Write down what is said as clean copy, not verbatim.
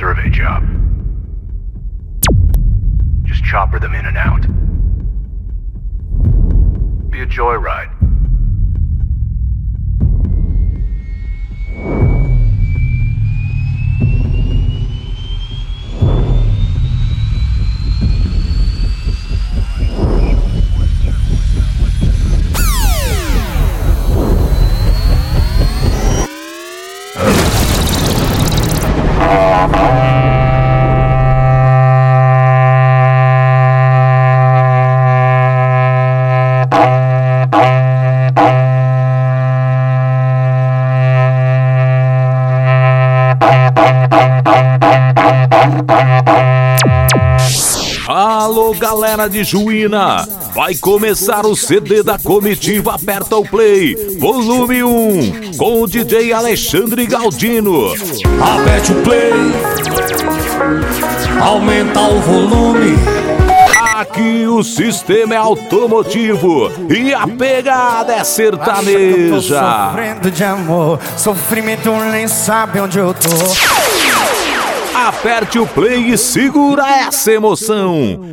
survey job. Just chopper them in and out. Be a joyride. Alô, galera de Juína, vai começar o CD da comitiva Aperta o Play, volume 1, com o DJ Alexandre Galdino. Aperte o play, aumenta o volume. Aqui o sistema é automotivo e a pegada é sertaneja. Tô sofrendo de amor, sofrimento nem sabe onde eu tô. Aperte o play e segura essa emoção.